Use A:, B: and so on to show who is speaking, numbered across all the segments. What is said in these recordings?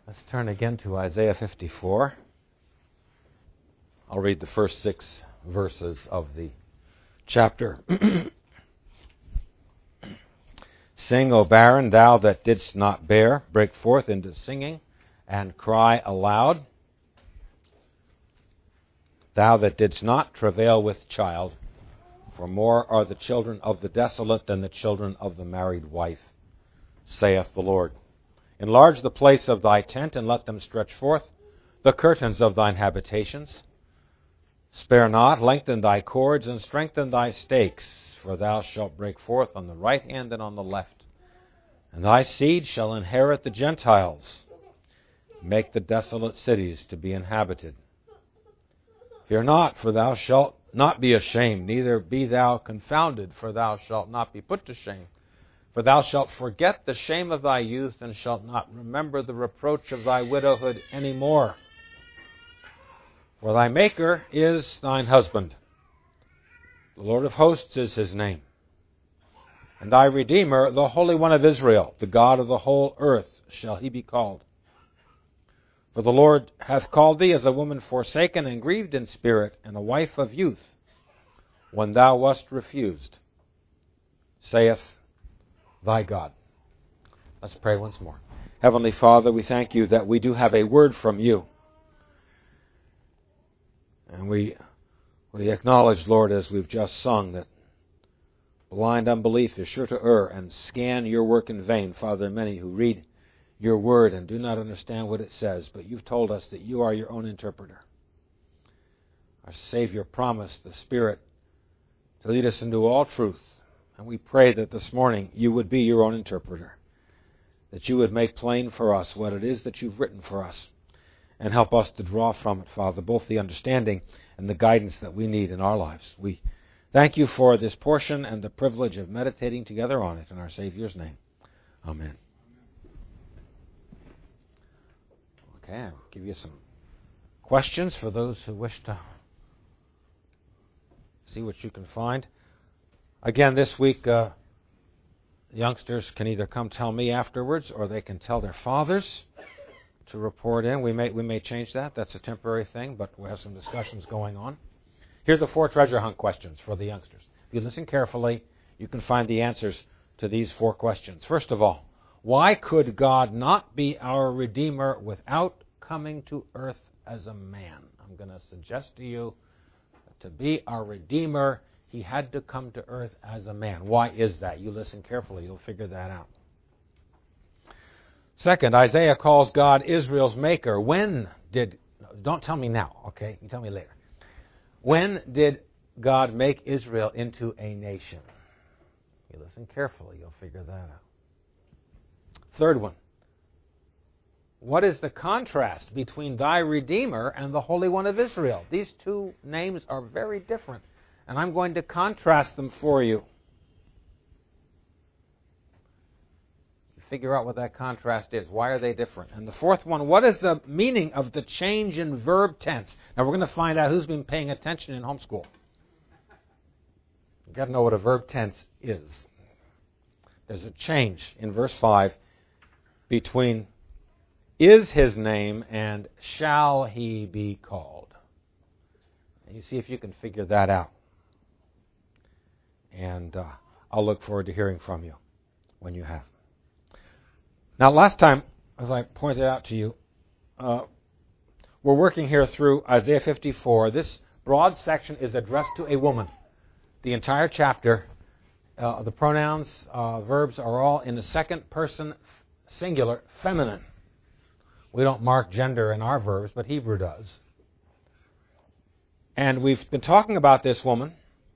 A: Let's turn again to Isaiah 54. I'll read the first 6 verses of the chapter. Sing, O barren, thou that didst not bear, break forth into singing and cry aloud. Thou that didst not travail with child, for more are the children of the desolate than the children of the married wife, saith the Lord. Enlarge the place of thy tent, and let them stretch forth the curtains of thine habitations. Spare not, lengthen thy cords, and strengthen thy stakes, for thou shalt break forth on the right hand and on the left. And thy seed shall inherit the Gentiles. Make the desolate cities to be inhabited. Fear not, for thou shalt not be ashamed, neither be thou confounded, for thou shalt not be put to shame. For thou shalt forget the shame of thy youth, and shalt not remember the reproach of thy widowhood any more. For thy Maker is thine husband. The Lord of hosts is his name. And thy Redeemer, the Holy One of Israel, the God of the whole earth, shall he be called. For the Lord hath called thee as a woman forsaken and grieved in spirit, and a wife of youth, when thou wast refused, saith thy God. Let's pray once more. Heavenly Father, we thank you that we do have a word from you. And we acknowledge, Lord, as we've just sung, that blind unbelief is sure to err and scan your work in vain. Father, many who read your word and do not understand what it says, but you've told us that you are your own interpreter. Our Savior promised the Spirit to lead us into all truth. And we pray that this morning you would be your own interpreter, that you would make plain for us what it is that you've written for us, and help us to draw from it, Father, both the understanding and the guidance that we need in our lives. We thank you for this portion and the privilege of meditating together on it in our Savior's name. Amen. Okay, I'll give you some questions for those who wish to see what you can find. Again, this week, youngsters can either come tell me afterwards, or they can tell their fathers to report in. We may change that. That's a temporary thing, but we have some discussions going on. Here's the 4 treasure hunt questions for the youngsters. If you listen carefully, you can find the answers to these 4 questions. First of all, why could God not be our Redeemer without coming to earth as a man? I'm going to suggest to you that to be our Redeemer, he had to come to earth as a man. Why is that? You listen carefully, you'll figure that out. Second, Isaiah calls God Israel's maker. Don't tell me now, okay? You tell me later. When did God make Israel into a nation? You listen carefully, you'll figure that out. Third one, what is the contrast between thy Redeemer and the Holy One of Israel? These 2 names are very different, and I'm going to contrast them for you. Figure out what that contrast is. Why are they different? And the fourth one, what is the meaning of the change in verb tense? Now we're going to find out who's been paying attention in homeschool. You've got to know what a verb tense is. There's a change in verse 5 between is his name and shall he be called. And you see if you can figure that out. And I'll look forward to hearing from you when you have. Now, last time, as I pointed out to you, we're working here through Isaiah 54. This broad section is addressed to a woman. The entire chapter, the pronouns, verbs are all in the second person singular, feminine. We don't mark gender in our verbs, but Hebrew does. And we've been talking about this woman.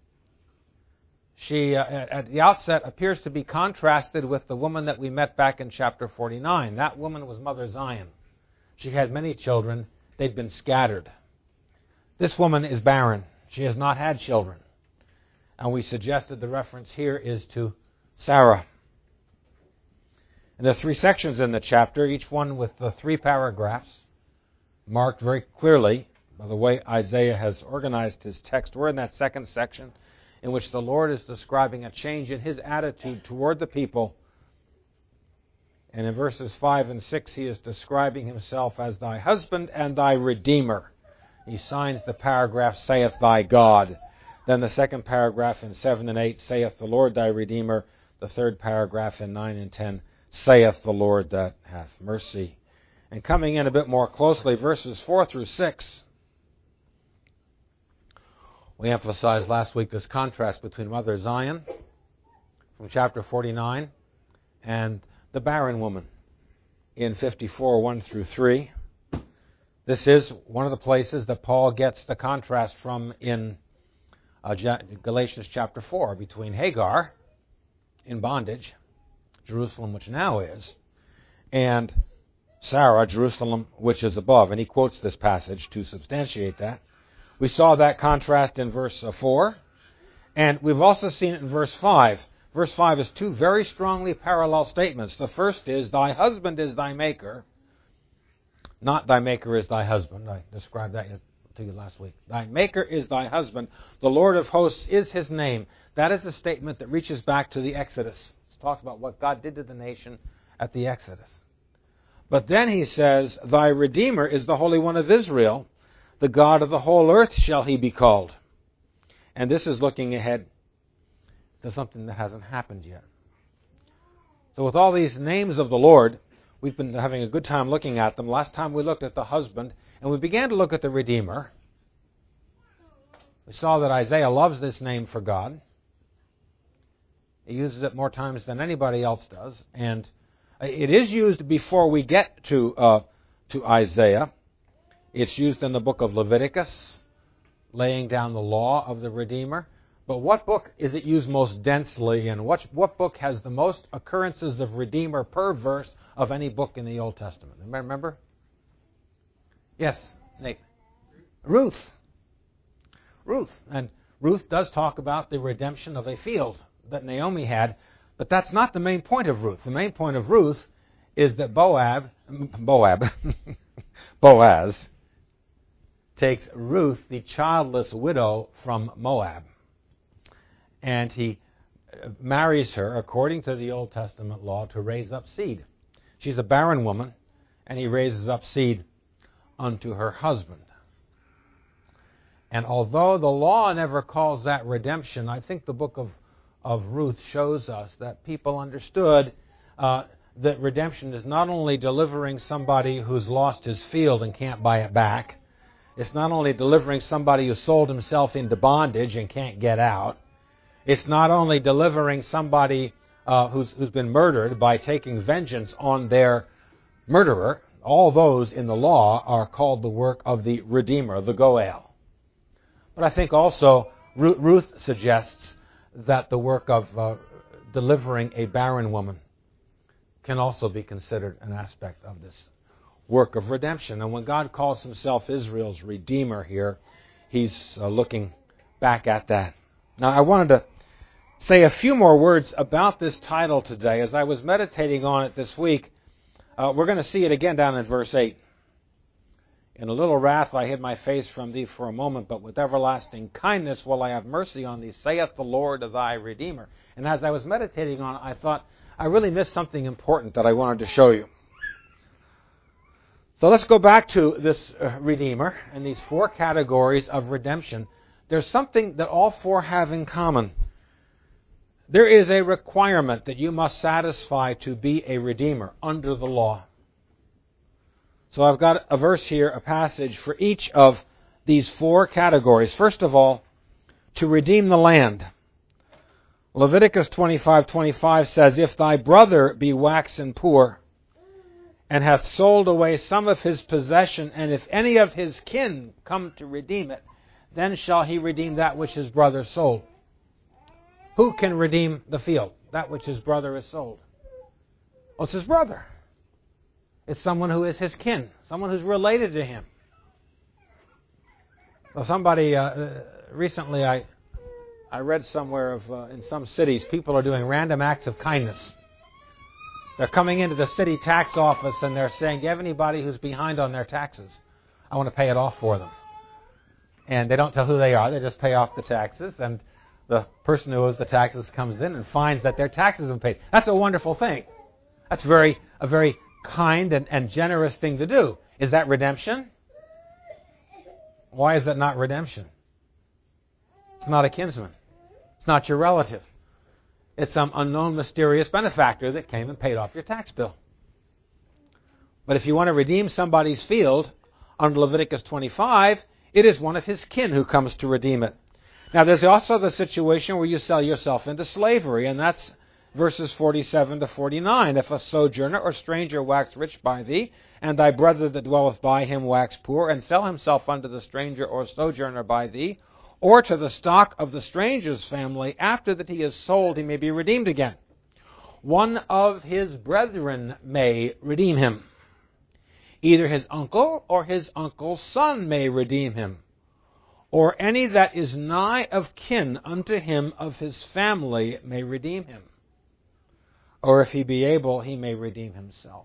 A: She, at the outset, appears to be contrasted with the woman that we met back in chapter 49. That woman was Mother Zion. She had many children. They'd been scattered. This woman is barren. She has not had children. And we suggested the reference here is to Sarah. And there are 3 sections in the chapter, each one with the 3 paragraphs marked very clearly by the way Isaiah has organized his text. We're in that second section, in which the Lord is describing a change in his attitude toward the people And in verses 5 and 6, he is describing himself as thy husband and thy redeemer. He signs the paragraph, saith thy God. Then the second paragraph in 7 and 8, saith the Lord thy redeemer. The third paragraph in 9 and 10, saith the Lord that hath mercy. And coming in a bit more closely, verses 4 through 6, we emphasized last week this contrast between Mother Zion from chapter 49 and the barren woman in 54, 1 through 3. This is one of the places that Paul gets the contrast from in Galatians chapter 4 between Hagar in bondage, Jerusalem which now is, and Sarah, Jerusalem which is above. And he quotes this passage to substantiate that. We saw that contrast in verse 4, and we've also seen it in verse 5. Verse 5 is two very strongly parallel statements. The first is, thy husband is thy maker, not thy maker is thy husband. I described that to you last week. Thy maker is thy husband. The Lord of hosts is his name. That is a statement that reaches back to the Exodus. It talks about what God did to the nation at the Exodus. But then he says, thy Redeemer is the Holy One of Israel. The God of the whole earth shall he be called. And this is looking ahead to something that hasn't happened yet. So with all these names of the Lord, we've been having a good time looking at them. Last time we looked at the husband, and we began to look at the Redeemer. We saw that Isaiah loves this name for God. He uses it more times than anybody else does. And it is used before we get to Isaiah. It's used in the book of Leviticus, laying down the law of the Redeemer. But what book is it used most densely in? What book has the most occurrences of Redeemer per verse of any book in the Old Testament? Remember? Yes, Nate. Ruth. And Ruth does talk about the redemption of a field that Naomi had, but that's not the main point of Ruth. The main point of Ruth is that Boaz takes Ruth, the childless widow from Moab, and he marries her, according to the Old Testament law, to raise up seed. She's a barren woman, and he raises up seed unto her husband. And although the law never calls that redemption, I think the book of Ruth shows us that people understood that redemption is not only delivering somebody who's lost his field and can't buy it back. It's not only delivering somebody who sold himself into bondage and can't get out. It's not only delivering somebody who's been murdered by taking vengeance on their murderer. All those in the law are called the work of the Redeemer, the Goel. But I think also Ruth suggests that the work of delivering a barren woman can also be considered an aspect of this work of redemption. And when God calls himself Israel's Redeemer here, he's looking back at that. Now, I wanted to say a few more words about this title today. As I was meditating on it this week, we're going to see it again down in verse 8. In a little wrath I hid my face from thee for a moment, but with everlasting kindness will I have mercy on thee, saith the Lord of thy Redeemer. And as I was meditating on it, I thought, I really missed something important that I wanted to show you. So let's go back to this Redeemer and these four categories of redemption. There's something that all four have in common. There is a requirement that you must satisfy to be a Redeemer under the law. So I've got a verse here, a passage for each of these four categories. First of all, to redeem the land. Leviticus 25:25 says, if thy brother be waxen poor, and hath sold away some of his possession, and if any of his kin come to redeem it, then shall he redeem that which his brother sold. Who can redeem the field? That which his brother has sold. Well, it's his brother. It's someone who is his kin, someone who's related to him. So somebody, recently I read somewhere of in some cities, people are doing random acts of kindness. They're coming into the city tax office and they're saying, do you have anybody who's behind on their taxes? I want to pay it off for them. And they don't tell who they are. They just pay off the taxes. And the person who owes the taxes comes in and finds that their taxes have been paid. That's a wonderful thing. That's a very kind and generous thing to do. Is that redemption? Why is that not redemption? It's not a kinsman. It's not your relative. It's some unknown mysterious benefactor that came and paid off your tax bill. But if you want to redeem somebody's field under Leviticus 25, it is one of his kin who comes to redeem it. Now, there's also the situation where you sell yourself into slavery, and that's verses 47 to 49. If a sojourner or stranger wax rich by thee, and thy brother that dwelleth by him wax poor, and sell himself unto the stranger or sojourner by thee, or to the stock of the stranger's family, after that he is sold, he may be redeemed again. One of his brethren may redeem him. Either his uncle or his uncle's son may redeem him, or any that is nigh of kin unto him of his family may redeem him. Or if he be able, he may redeem himself.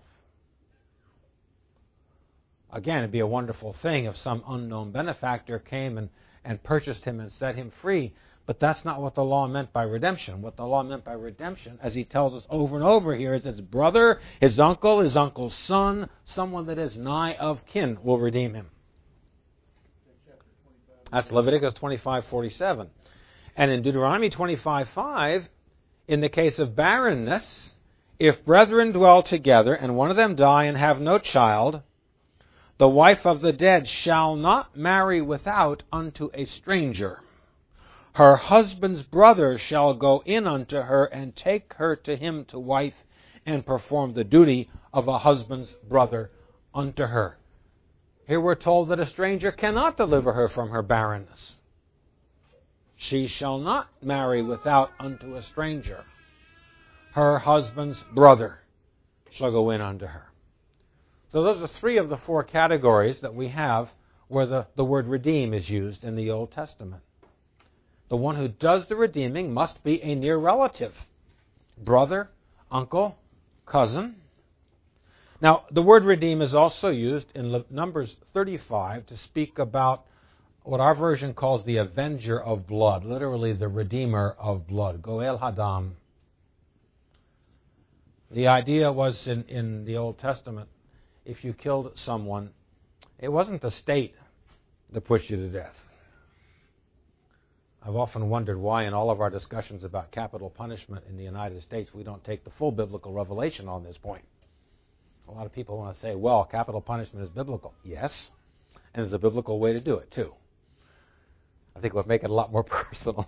A: Again, it'd be a wonderful thing if some unknown benefactor came and purchased him and set him free. But that's not what the law meant by redemption. What the law meant by redemption, as he tells us over and over here, is his brother, his uncle's son, someone that is nigh of kin will redeem him. That's Leviticus 25:47. And in Deuteronomy 25:5, in the case of barrenness, if brethren dwell together, and one of them die and have no child, the wife of the dead shall not marry without unto a stranger. Her husband's brother shall go in unto her and take her to him to wife, and perform the duty of a husband's brother unto her. Here we're told that a stranger cannot deliver her from her barrenness. She shall not marry without unto a stranger. Her husband's brother shall go in unto her. So those are three of the four categories that we have where the word redeem is used in the Old Testament. The one who does the redeeming must be a near relative. Brother, uncle, cousin. Now, the word redeem is also used in Numbers 35 to speak about what our version calls the avenger of blood, literally the redeemer of blood, Goel Hadam. The idea was in the Old Testament, if you killed someone, it wasn't the state that put you to death. I've often wondered why in all of our discussions about capital punishment in the United States, we don't take the full biblical revelation on this point. A lot of people want to say, well, capital punishment is biblical. Yes, and there's a biblical way to do it, too. I think it would make it a lot more personal.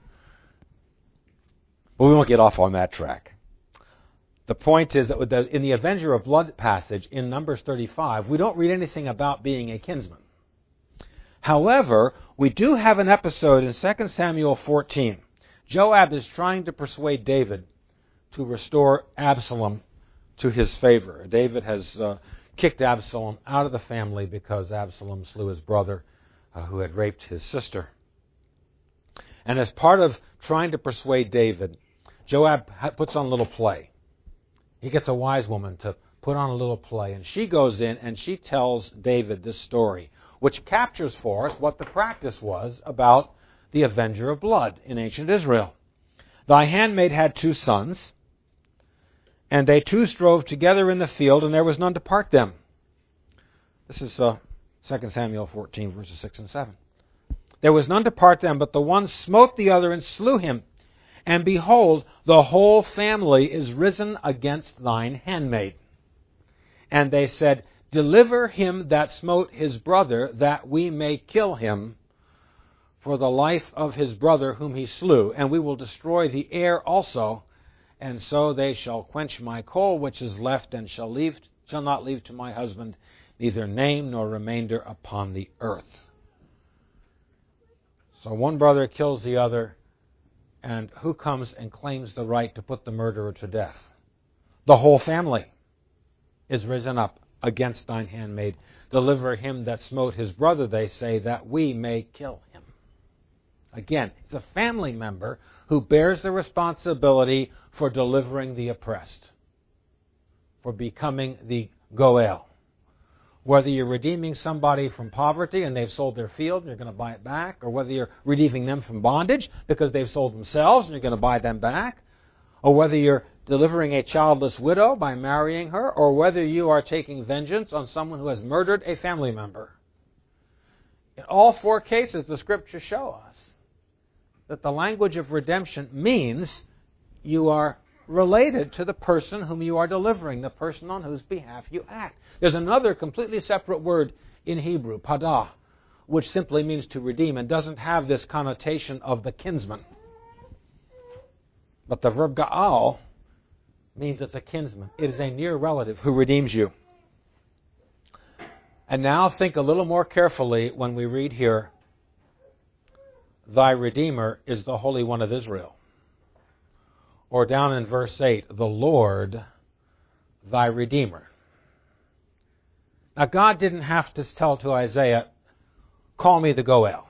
A: But we won't get off on that track. The point is that in the Avenger of Blood passage in Numbers 35, we don't read anything about being a kinsman. However, we do have an episode in 2 Samuel 14. Joab is trying to persuade David to restore Absalom to his favor. David has kicked Absalom out of the family because Absalom slew his brother who had raped his sister. And as part of trying to persuade David, Joab puts on a little play. He gets a wise woman to put on a little play, and she goes in and she tells David this story, which captures for us what the practice was about the avenger of blood in ancient Israel. Thy handmaid had 2 sons, and they 2 strove together in the field, and there was none to part them. This is 2 Samuel 14, verses 6 and 7. There was none to part them, but the one smote the other and slew him. And behold, the whole family is risen against thine handmaid. And they said, Deliver him that smote his brother, that we may kill him for the life of his brother whom he slew. And we will destroy the heir also, and so they shall quench my coal which is left, and shall not leave to my husband neither name nor remainder upon the earth. So one brother kills the other, and who comes and claims the right to put the murderer to death? The whole family is risen up against thine handmaid. Deliver him that smote his brother, they say, that we may kill him. Again, it's a family member who bears the responsibility for delivering the oppressed, for becoming the Goel. Whether you're redeeming somebody from poverty and they've sold their field and you're going to buy it back, or whether you're redeeming them from bondage because they've sold themselves and you're going to buy them back, or whether you're delivering a childless widow by marrying her, or whether you are taking vengeance on someone who has murdered a family member. In all four cases, the Scriptures show us that the language of redemption means you are related to the person whom you are delivering, the person on whose behalf you act. There's another completely separate word in Hebrew, padah, which simply means to redeem and doesn't have this connotation of the kinsman. But the verb ga'al means it's a kinsman. It is a near relative who redeems you. And now think a little more carefully when we read here, thy Redeemer is the Holy One of Israel. Or down in verse 8, the Lord, thy Redeemer. Now God didn't have to tell to Isaiah, call me the Goel.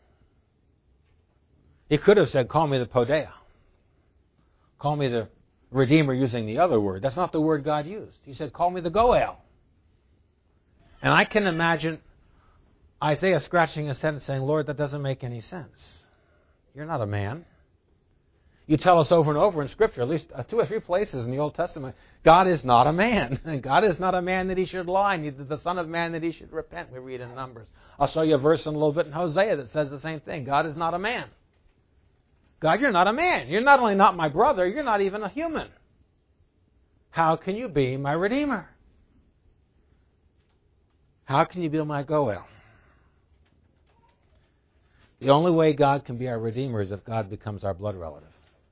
A: He could have said, call me the Podea. Call me the Redeemer using the other word. That's not the word God used. He said, call me the Goel. And I can imagine Isaiah scratching his head and saying, Lord, that doesn't make any sense. You're not a man. You tell us over and over in Scripture, at least 2 or 3 places in the Old Testament, God is not a man. God is not a man that he should lie, neither the Son of Man that he should repent, we read in Numbers. I'll show you a verse in a little bit in Hosea that says the same thing. God is not a man. God, you're not a man. You're not only not my brother, you're not even a human. How can you be my Redeemer? How can you be my Goel? The only way God can be our Redeemer is if God becomes our blood relative.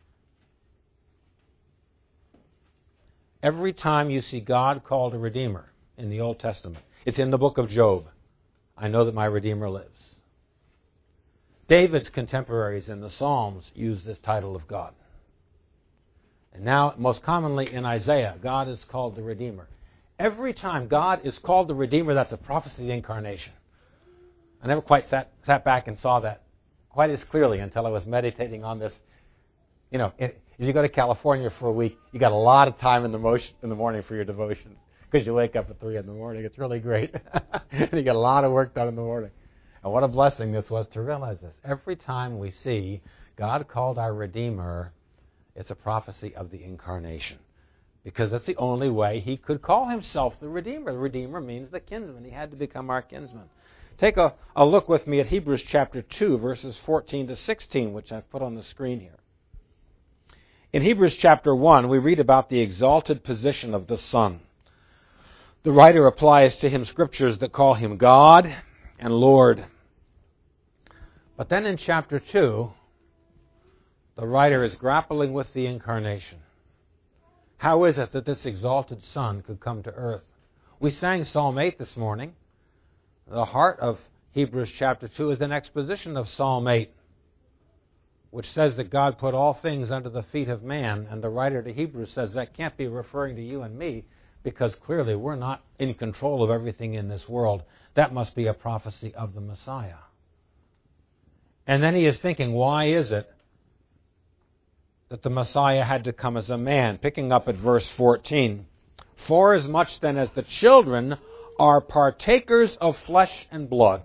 A: Every time you see God called a Redeemer in the Old Testament, it's in the book of Job. I know that my Redeemer lives. David's contemporaries in the Psalms use this title of God. And now, most commonly in Isaiah, God is called the Redeemer. Every time God is called the Redeemer, that's a prophecy of the Incarnation. I never quite sat back and saw that quite as clearly until I was meditating on this. You know, if you go to California for a week, you got a lot of time in the morning for your devotions because you wake up at 3 in the morning. It's really great. And you get a lot of work done in the morning. And what a blessing this was to realize this. Every time we see God called our Redeemer, it's a prophecy of the Incarnation. Because that's the only way he could call himself the Redeemer. The Redeemer means the kinsman. He had to become our kinsman. Take a look with me at Hebrews chapter 2, verses 14 to 16, which I've put on the screen here. In Hebrews chapter 1, we read about the exalted position of the Son. The writer applies to him scriptures that call him God and Lord. But then in chapter 2, the writer is grappling with the Incarnation. How is it that this exalted Son could come to earth? We sang Psalm 8 this morning. The heart of Hebrews chapter 2 is an exposition of Psalm 8, which says that God put all things under the feet of man, and the writer to Hebrews says that can't be referring to you and me, because clearly we're not in control of everything in this world. That must be a prophecy of the Messiah. And then he is thinking, why is it that the Messiah had to come as a man? Picking up at verse 14. For as much then as the children are partakers of flesh and blood,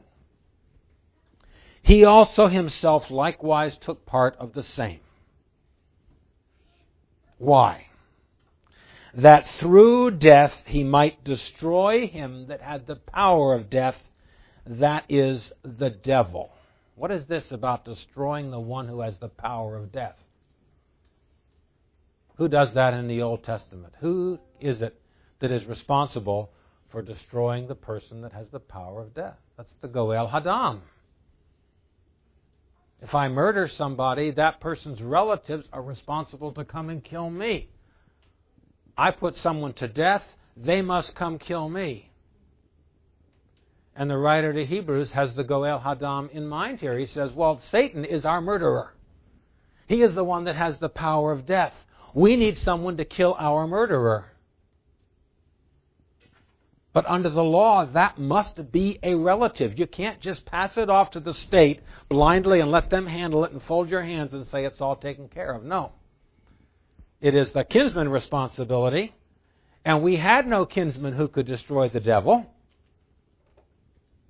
A: he also himself likewise took part of the same. Why? That through death he might destroy him that had the power of death, that is, the devil. What is this about destroying the one who has the power of death? Who does that in the Old Testament? Who is it that is responsible for destroying the person that has the power of death? That's the Goel Hadam. If I murder somebody, that person's relatives are responsible to come and kill me. I put someone to death, they must come kill me. And the writer to Hebrews has the Goel Hadam in mind here. He says, well, Satan is our murderer. He is the one that has the power of death. We need someone to kill our murderer. But under the law, that must be a relative. You can't just pass it off to the state blindly and let them handle it and fold your hands and say it's all taken care of. No. It is the kinsman responsibility, and we had no kinsman who could destroy the devil.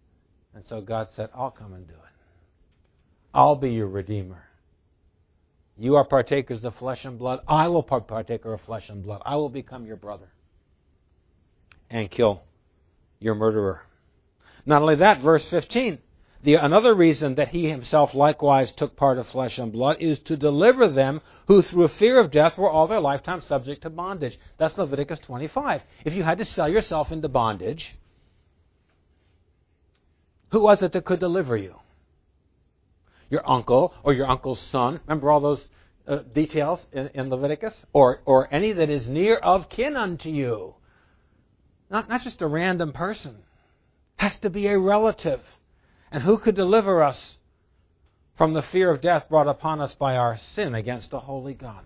A: And so God said, I'll come and do it. I'll be your Redeemer. You are partakers of flesh and blood. I will partaker of flesh and blood. I will become your brother and kill your murderer. Not only that, verse 15, another reason that he himself likewise took part of flesh and blood is to deliver them who through fear of death were all their lifetime subject to bondage. That's Leviticus 25. If you had to sell yourself into bondage, who was it that could deliver you? Your uncle or your uncle's son? Remember all those details in Leviticus? Or any that is near of kin unto you. Not just a random person. Has to be a relative. And who could deliver us from the fear of death brought upon us by our sin against a holy God?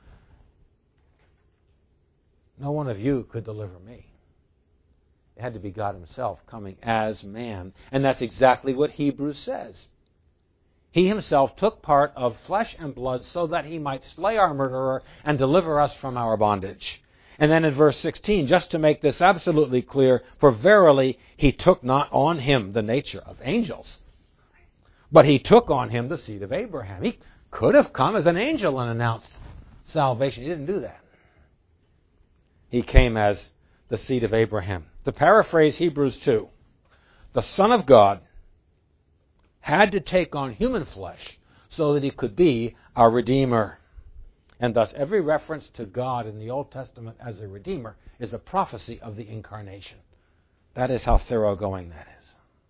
A: No one of you could deliver me. It had to be God himself coming as man. And that's exactly what Hebrews says. He himself took part of flesh and blood so that he might slay our murderer and deliver us from our bondage. And then in verse 16, just to make this absolutely clear, for verily he took not on him the nature of angels, but he took on him the seed of Abraham. He could have come as an angel and announced salvation. He didn't do that. He came as the seed of Abraham. To paraphrase Hebrews 2, the Son of God had to take on human flesh so that he could be our Redeemer. And thus every reference to God in the Old Testament as a Redeemer is a prophecy of the Incarnation. That is how thoroughgoing that is.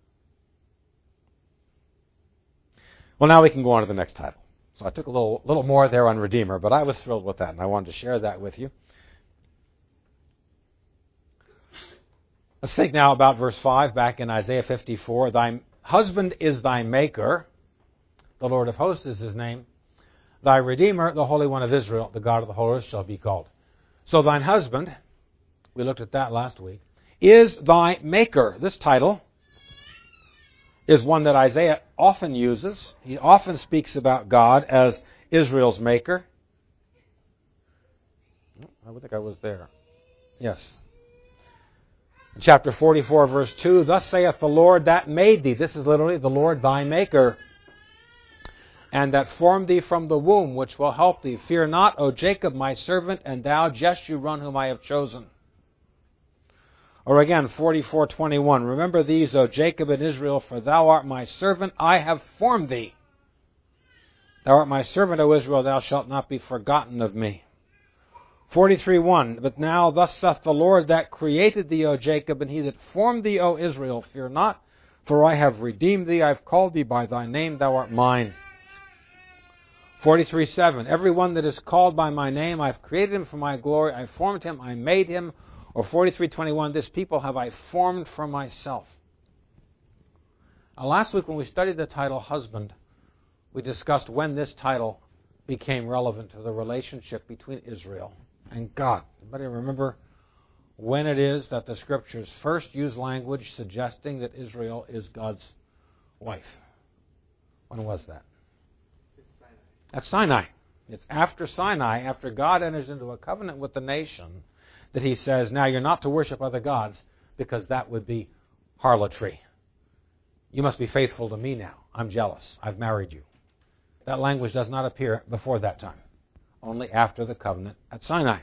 A: Well, now we can go on to the next title. So I took a little more there on Redeemer, but I was thrilled with that, and I wanted to share that with you. Let's think now about verse 5 back in Isaiah 54. Thy husband is thy maker. The Lord of hosts is his name. Thy Redeemer, the Holy One of Israel, the God of the whole earth, shall be called. So thine husband, we looked at that last week, is thy maker. This title is one that Isaiah often uses. He often speaks about God as Israel's maker. I think I was there. Yes. In chapter 44, verse 2, thus saith the Lord that made thee. This is literally the Lord thy maker. And that formed thee from the womb, which will help thee. Fear not, O Jacob, my servant, and thou, Jeshurun, whom I have chosen. Or again, 44:21, remember these, O Jacob and Israel, for thou art my servant, I have formed thee. Thou art my servant, O Israel, thou shalt not be forgotten of me. 43:1, but now thus saith the Lord that created thee, O Jacob, and he that formed thee, O Israel, fear not, for I have redeemed thee, I have called thee by thy name, thou art mine. 43:7, every one that is called by my name, I have created him for my glory, I formed him, I made him. Or 43:21, this people have I formed for myself. Now, last week when we studied the title husband, we discussed when this title became relevant to the relationship between Israel and God. Anybody remember when it is that the Scriptures first use language suggesting that Israel is God's wife? When was that? At Sinai. It's after Sinai, after God enters into a covenant with the nation, that he says, now you're not to worship other gods because that would be harlotry. You must be faithful to me now. I'm jealous. I've married you. That language does not appear before that time, only after the covenant at Sinai.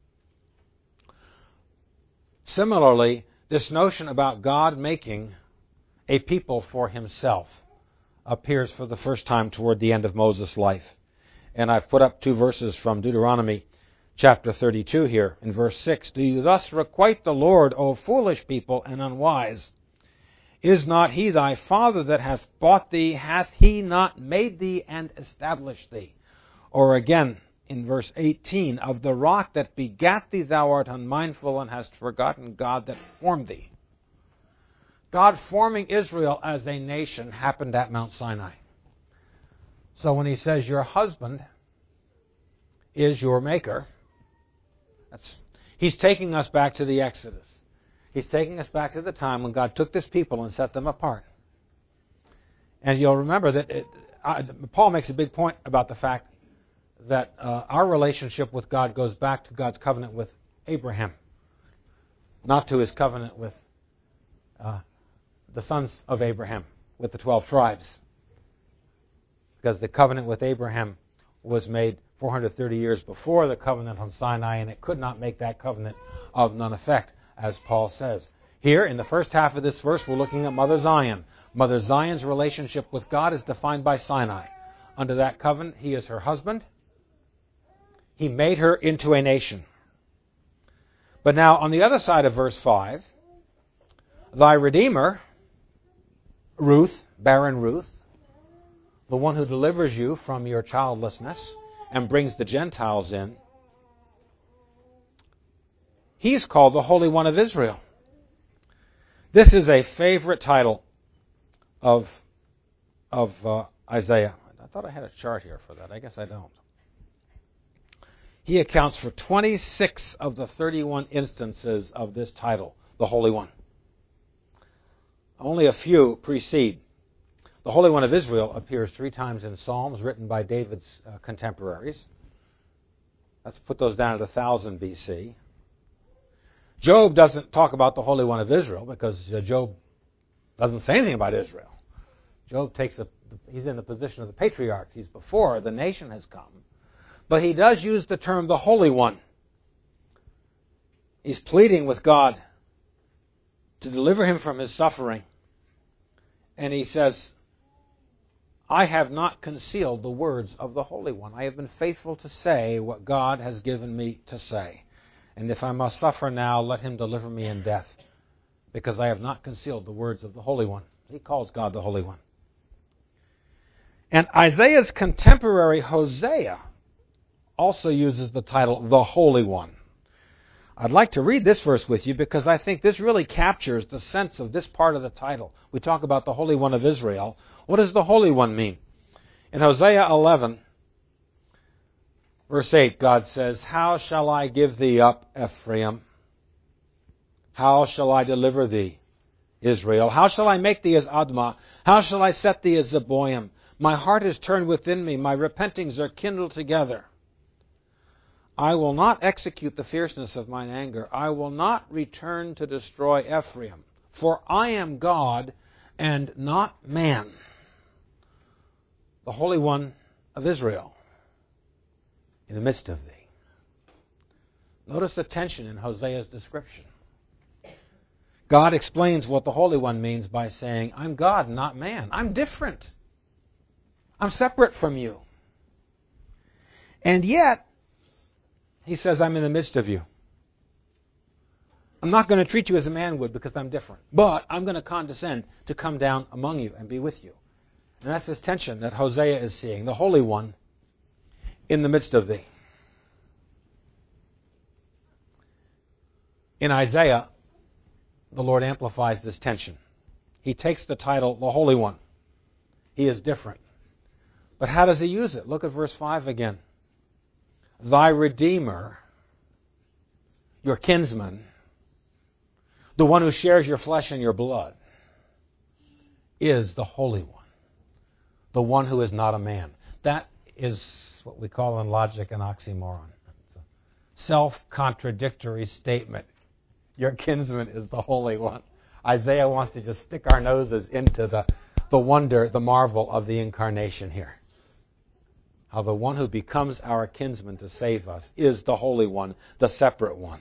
A: Similarly, this notion about God making a people for himself appears for the first time toward the end of Moses' life. And I've put up 2 verses from Deuteronomy chapter 32 here in verse 6. Do you thus requite the Lord, O foolish people and unwise? Is not he thy father that hath bought thee? Hath he not made thee and established thee? Or again, in verse 18, of the rock that begat thee thou art unmindful and hast forgotten God that formed thee. God forming Israel as a nation happened at Mount Sinai. So when he says your husband is your maker, he's taking us back to the Exodus. He's taking us back to the time when God took this people and set them apart. And you'll remember that Paul makes a big point about the fact that our relationship with God goes back to God's covenant with Abraham, not to his covenant with the sons of Abraham, with the 12 tribes. Because the covenant with Abraham was made 430 years before the covenant on Sinai, and it could not make that covenant of none effect, as Paul says. Here, in the first half of this verse, we're looking at Mother Zion. Mother Zion's relationship with God is defined by Sinai. Under that covenant, he is her husband. He made her into a nation. But now, on the other side of verse 5, thy Redeemer, Ruth, barren Ruth, the one who delivers you from your childlessness and brings the Gentiles in, he's called the Holy One of Israel. This is a favorite title of Isaiah. I thought I had a chart here for that. I guess I don't. He accounts for 26 of the 31 instances of this title, the Holy One. Only a few precede. The Holy One of Israel appears 3 times in Psalms written by David's contemporaries. Let's put those down at 1000 BC. Job doesn't talk about the Holy One of Israel because Job doesn't say anything about Israel. Job he's in the position of the patriarch. He's before the nation has come. But he does use the term the Holy One. He's pleading with God to deliver him from his suffering. And he says, I have not concealed the words of the Holy One. I have been faithful to say what God has given me to say. And if I must suffer now, let him deliver me in death, because I have not concealed the words of the Holy One. He calls God the Holy One. And Isaiah's contemporary Hosea also uses the title the Holy One. I'd like to read this verse with you because I think this really captures the sense of this part of the title. We talk about the Holy One of Israel. What does the Holy One mean? In Hosea 11, verse 8, God says, how shall I give thee up, Ephraim? How shall I deliver thee, Israel? How shall I make thee as Admah? How shall I set thee as Zeboim? My heart is turned within me. My repentings are kindled together. I will not execute the fierceness of mine anger. I will not return to destroy Ephraim. For I am God and not man, the Holy One of Israel, in the midst of thee. Notice the tension in Hosea's description. God explains what the Holy One means by saying, I'm God, not man. I'm different. I'm separate from you. And yet, he says, I'm in the midst of you. I'm not going to treat you as a man would because I'm different. But I'm going to condescend to come down among you and be with you. And that's this tension that Hosea is seeing. The Holy One in the midst of thee. In Isaiah, the Lord amplifies this tension. He takes the title, the Holy One. He is different. But how does he use it? Look at verse 5 again. Thy Redeemer, your kinsman, the one who shares your flesh and your blood, is the Holy One, the one who is not a man. That is what we call in logic an oxymoron. It's a self-contradictory statement. Your kinsman is the Holy One. Isaiah wants to just stick our noses into the wonder, the marvel of the incarnation here. How the one who becomes our kinsman to save us is the Holy One, the separate one.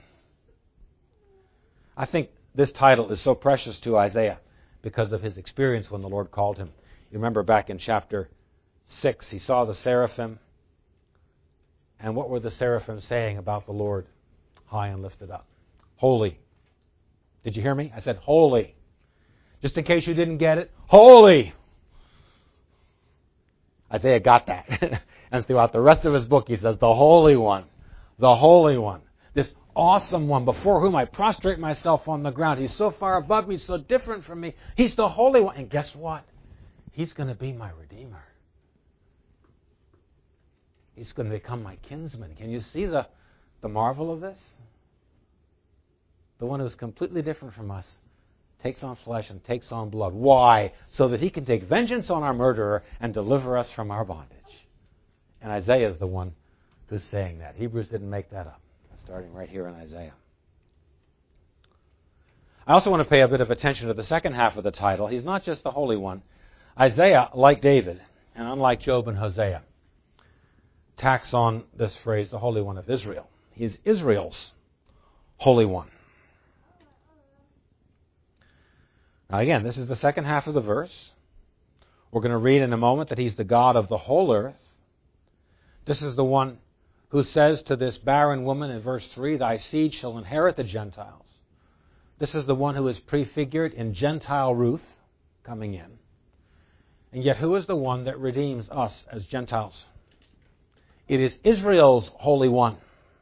A: I think this title is so precious to Isaiah because of his experience when the Lord called him. You remember back in chapter 6, he saw the seraphim. And what were the seraphim saying about the Lord? High and lifted up. Holy. Did you hear me? I said holy. Just in case you didn't get it, holy. Isaiah got that. And throughout the rest of his book, he says, the Holy One, the Holy One, this awesome one before whom I prostrate myself on the ground. He's so far above me, so different from me. He's the Holy One. And guess what? He's going to be my Redeemer. He's going to become my kinsman. Can you see the marvel of this? The one who's completely different from us takes on flesh and takes on blood. Why? So that he can take vengeance on our murderer and deliver us from our bondage. And Isaiah is the one who's saying that. Hebrews didn't make that up. Starting right here in Isaiah. I also want to pay a bit of attention to the second half of the title. He's not just the Holy One. Isaiah, like David, and unlike Job and Hosea, tacks on this phrase, the Holy One of Israel. He's Israel's Holy One. Now again, this is the second half of the verse. We're going to read in a moment that He's the God of the whole earth. This is the one who says to this barren woman in verse 3, "Thy seed shall inherit the Gentiles." This is the one who is prefigured in Gentile Ruth coming in. And yet who is the one that redeems us as Gentiles? It is Israel's Holy One.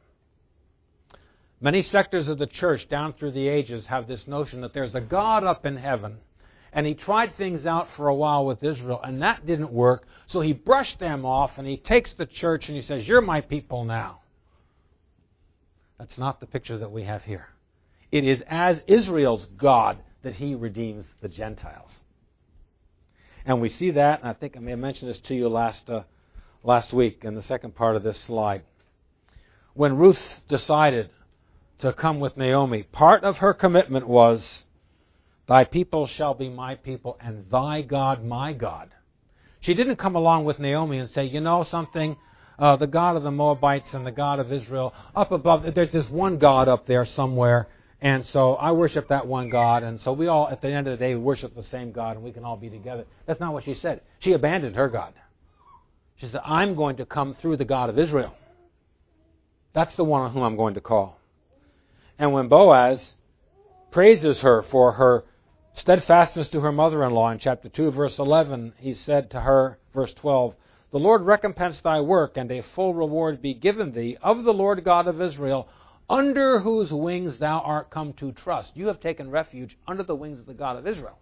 A: Many sectors of the church down through the ages have this notion that there's a God up in heaven, and He tried things out for a while with Israel, and that didn't work, so He brushed them off, and He takes the church and He says, "You're my people now." That's not the picture that we have here. It is as Israel's God that He redeems the Gentiles. And we see that, and I think I may have mentioned this to you last week in the second part of this slide. When Ruth decided to come with Naomi, part of her commitment was, "Thy people shall be my people, and thy God my God." She didn't come along with Naomi and say, "You know something, the God of the Moabites and the God of Israel, up above, there's this one God up there somewhere, and so I worship that one God, and so we all, at the end of the day, worship the same God, and we can all be together." That's not what she said. She abandoned her God. She said, "I'm going to come through the God of Israel. That's the one on whom I'm going to call." And when Boaz praises her for her steadfastness to her mother-in-law in chapter 2, verse 11, he said to her, verse 12, "The Lord recompense thy work, and a full reward be given thee of the Lord God of Israel, under whose wings thou art come to trust." You have taken refuge under the wings of the God of Israel.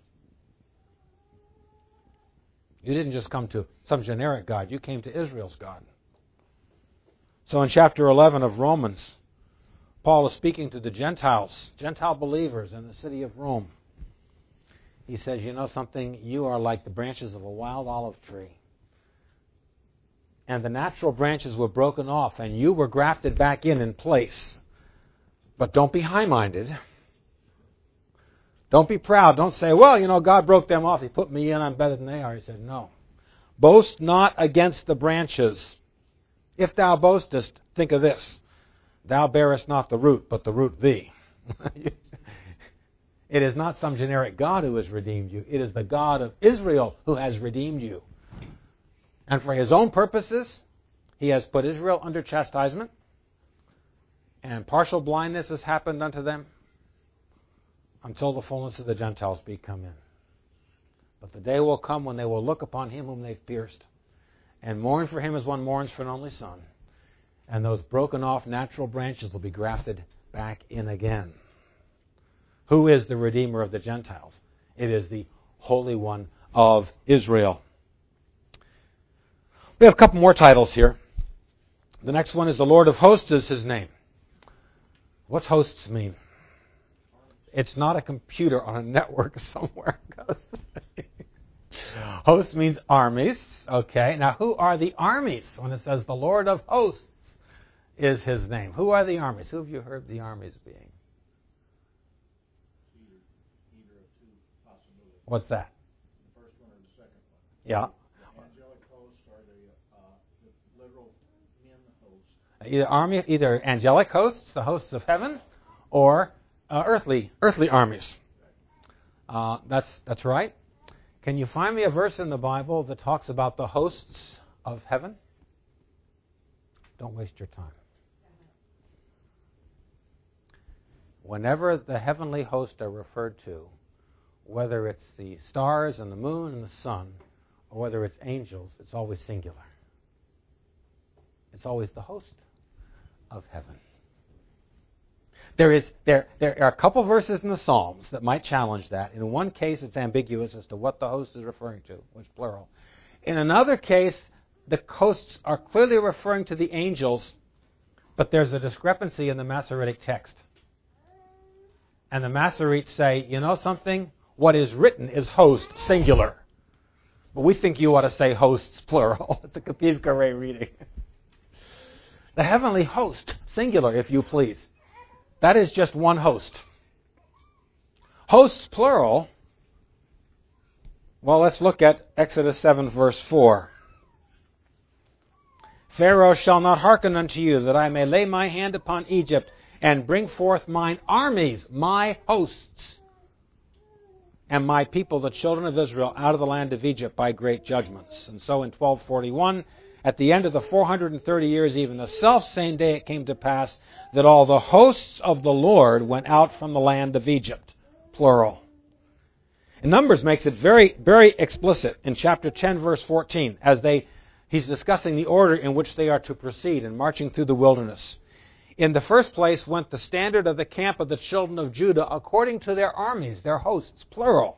A: You didn't just come to some generic God. You came to Israel's God. So in chapter 11 of Romans, Paul is speaking to the Gentiles, Gentile believers in the city of Rome. He says, "You know something? You are like the branches of a wild olive tree. And the natural branches were broken off, and you were grafted back in place. But don't be high-minded. Don't be proud. Don't say, 'Well, you know, God broke them off. He put me in. I'm better than they are.'" He said, "No. Boast not against the branches. If thou boastest, think of this. Thou bearest not the root, but the root thee." It is not some generic God who has redeemed you. It is the God of Israel who has redeemed you. And for His own purposes, He has put Israel under chastisement, and partial blindness has happened unto them until the fullness of the Gentiles be come in. But the day will come when they will look upon Him whom they've pierced, and mourn for Him as one mourns for an only son. And those broken off natural branches will be grafted back in again. Who is the Redeemer of the Gentiles? It is the Holy One of Israel. We have a couple more titles here. The next one is the Lord of Hosts is His name. What's hosts mean? It's not a computer on a network somewhere. Host means armies. Okay, now who are the armies when it says the Lord of Hosts is His name? Who are the armies? Who have you heard the armies being?
B: Either of two possibilities.
A: What's that?
B: The first one or the second one.
A: Yeah.
B: The angelic hosts are the literal men hosts.
A: Either angelic hosts, the hosts of heaven, or earthly armies. That's right. Can you find me a verse in the Bible that talks about the hosts of heaven? Don't waste your time. Whenever the heavenly hosts are referred to, whether it's the stars and the moon and the sun, or whether it's angels, it's always singular. It's always the host of heaven. There are a couple verses in the Psalms that might challenge that. In one case, it's ambiguous as to what the host is referring to, which is plural. In another case, the hosts are clearly referring to the angels, but there's a discrepancy in the Masoretic text. And the Masoretes say, you know something? What is written is host, singular. But we think you ought to say hosts, plural. It's a Capiv Carré reading. The heavenly host, singular, if you please. That is just one host. Hosts, plural. Well, let's look at Exodus 7, verse 4. Pharaoh shall not hearken unto you, that I may lay my hand upon Egypt, and bring forth mine armies, my hosts, and my people, the children of Israel, out of the land of Egypt by great judgments. And so in 1241, at the end of the 430 years, even the selfsame day it came to pass that all the hosts of the Lord went out from the land of Egypt, plural. And Numbers makes it very, very explicit in chapter 10, verse 14, as he's discussing the order in which they are to proceed in marching through the wilderness. In the first place went the standard of the camp of the children of Judah according to their armies, their hosts, plural.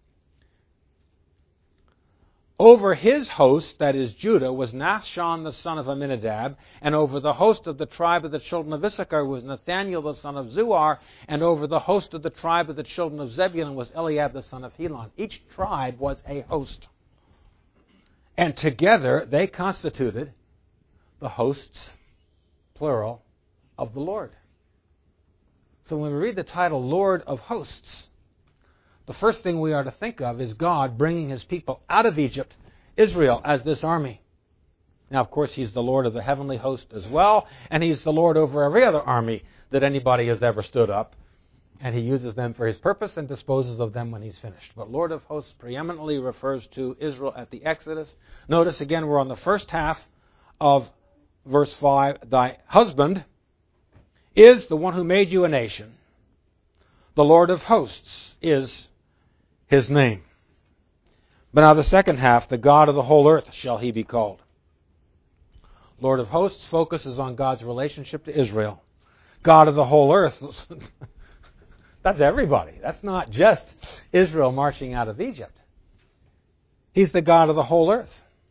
A: Over his host, that is Judah, was Nahshon the son of Amminadab, and over the host of the tribe of the children of Issachar was Nathaniel the son of Zuar, and over the host of the tribe of the children of Zebulun was Eliab the son of Helon. Each tribe was a host. And together they constituted the hosts, plural, of the Lord. So when we read the title Lord of Hosts, the first thing we are to think of is God bringing his people out of Egypt, Israel, as this army. Now, of course, he's the Lord of the heavenly host as well, and he's the Lord over every other army that anybody has ever stood up, and he uses them for his purpose and disposes of them when he's finished. But Lord of hosts preeminently refers to Israel at the Exodus. Notice again, we're on the first half of verse 5. Thy husband is the one who made you a nation. The Lord of hosts is his name. But now the second half, the God of the whole earth shall he be called. Lord of hosts focuses on God's relationship to Israel. God of the whole earth, that's everybody. That's not just Israel marching out of Egypt. He's the God of the whole earth.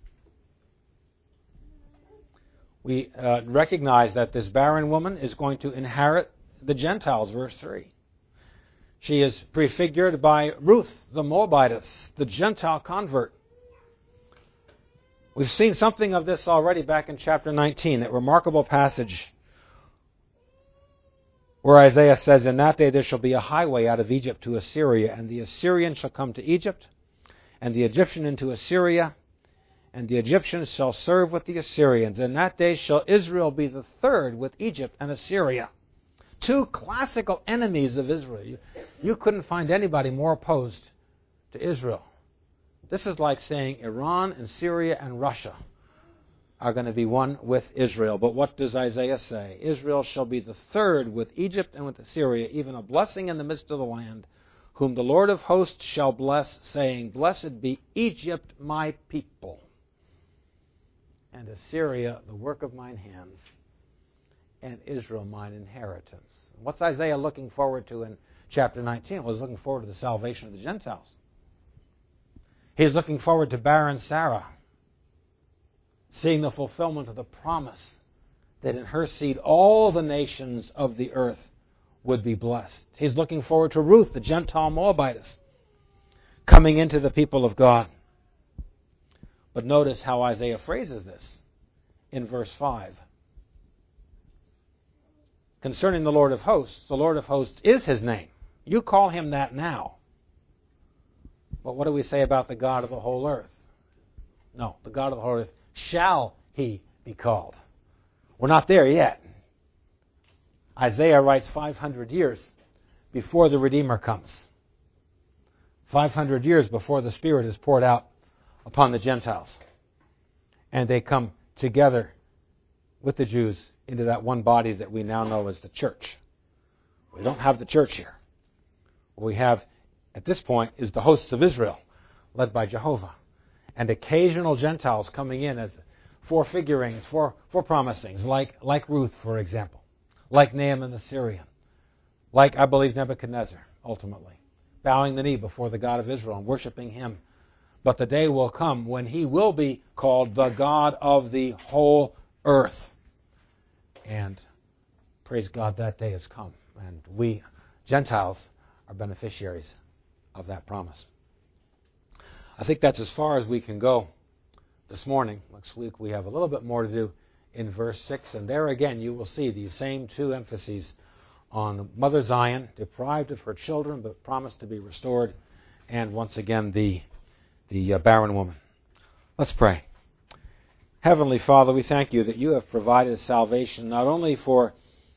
A: We recognize that this barren woman is going to inherit the Gentiles, verse 3. She is prefigured by Ruth, the Moabitess, the Gentile convert. We've seen something of this already back in chapter 19, that remarkable passage where Isaiah says, in that day there shall be a highway out of Egypt to Assyria, and the Assyrian shall come to Egypt, and the Egyptian into Assyria, and the Egyptians shall serve with the Assyrians. In that day shall Israel be the third with Egypt and Assyria. Two classical enemies of Israel. You couldn't find anybody more opposed to Israel. This is like saying Iran and Syria and Russia are going to be one with Israel. But what does Isaiah say? Israel shall be the third with Egypt and with Assyria, even a blessing in the midst of the land, whom the Lord of hosts shall bless, saying, Blessed be Egypt, my people, and Assyria, the work of mine hands, and Israel, mine inheritance. What's Isaiah looking forward to in chapter 19? Well, he's looking forward to the salvation of the Gentiles. He's looking forward to barren Sarah, seeing the fulfillment of the promise that in her seed all the nations of the earth would be blessed. He's looking forward to Ruth, the Gentile Moabitess, coming into the people of God. But notice how Isaiah phrases this in verse 5. Concerning the Lord of hosts is his name. You call him that now. But what do we say about the God of the whole earth? No, the God of the whole earth shall he be called. We're not there yet. Isaiah writes 500 years before the Redeemer comes. 500 years before the Spirit is poured out upon the Gentiles. And they come together with the Jews into that one body that we now know as the church. We don't have the church here. What we have at this point is the hosts of Israel, led by Jehovah, and occasional Gentiles coming in as four figurings, four promisings, like Ruth, for example, like Naaman the Syrian, like, I believe, Nebuchadnezzar, ultimately, bowing the knee before the God of Israel and worshiping him. But the day will come when he will be called the God of the whole earth. And praise God, that day has come. And we, Gentiles, are beneficiaries of that promise. I think that's as far as we can go this morning. Next week we have a little bit more to do in verse 6. And there again you will see these same two emphases on Mother Zion, deprived of her children but promised to be restored, and once again the barren woman. Let's pray. Heavenly Father, we thank you that you have provided salvation not only for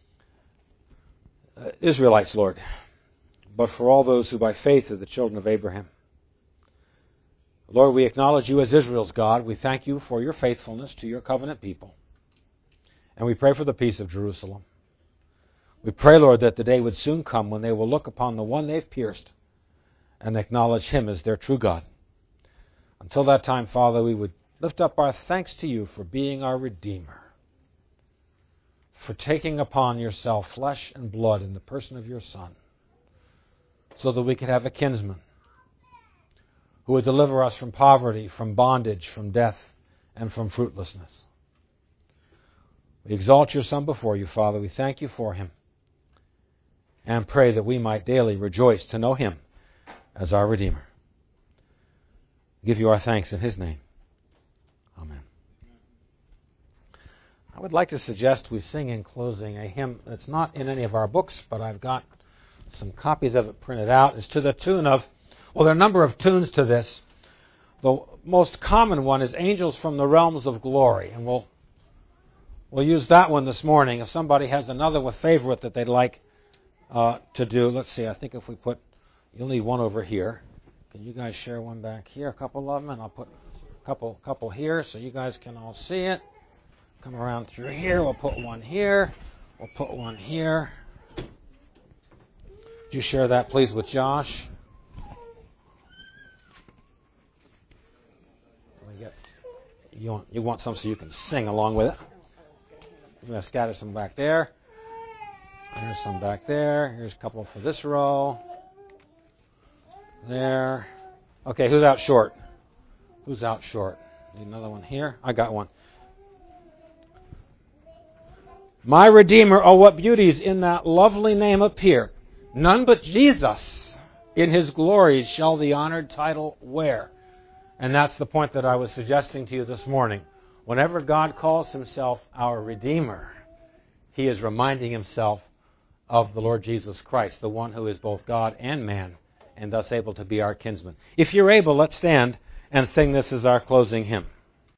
A: Israelites, Lord, but for all those who by faith are the children of Abraham. Lord, we acknowledge you as Israel's God. We thank you for your faithfulness to your covenant people. And we pray for the peace of Jerusalem. We pray, Lord, that the day would soon come when they will look upon the one they've pierced and acknowledge him as their true God. Until that time, Father, we would lift up our thanks to you for being our Redeemer, for taking upon yourself flesh and blood in the person of your Son, so that we could have a kinsman who would deliver us from poverty, from bondage, from death, and from fruitlessness. We exalt your Son before you, Father. We thank you for him and pray that we might daily rejoice to know him as our Redeemer. We give you our thanks in his name. Amen. I would like to suggest we sing in closing a hymn that's not in any of our books, but I've got some copies of it printed out. It's to the tune of, well, there are a number of tunes to this. The most common one is Angels from the Realms of Glory, and we'll use that one this morning. If somebody has another favorite that they'd like to do, let's see, I think if we put, you'll need one over here. Can you guys share one back here, a couple of them, and I'll put a couple here so you guys can all see it. Come around through here, we'll put one here, we'll put one here. Would you share that, please, with Josh? You want some so you can sing along with it. I'm going to scatter some back there. There's some back there. Here's a couple for this row. There. Okay, who's out short? Who's out short? Need another one here? I got one. My Redeemer, oh, what beauties in that lovely name appear. None but Jesus in his glory shall the honored title wear. And that's the point that I was suggesting to you this morning. Whenever God calls himself our Redeemer, he is reminding himself of the Lord Jesus Christ, the one who is both God and man, and thus able to be our kinsman. If you're able, let's stand and sing this as our closing hymn.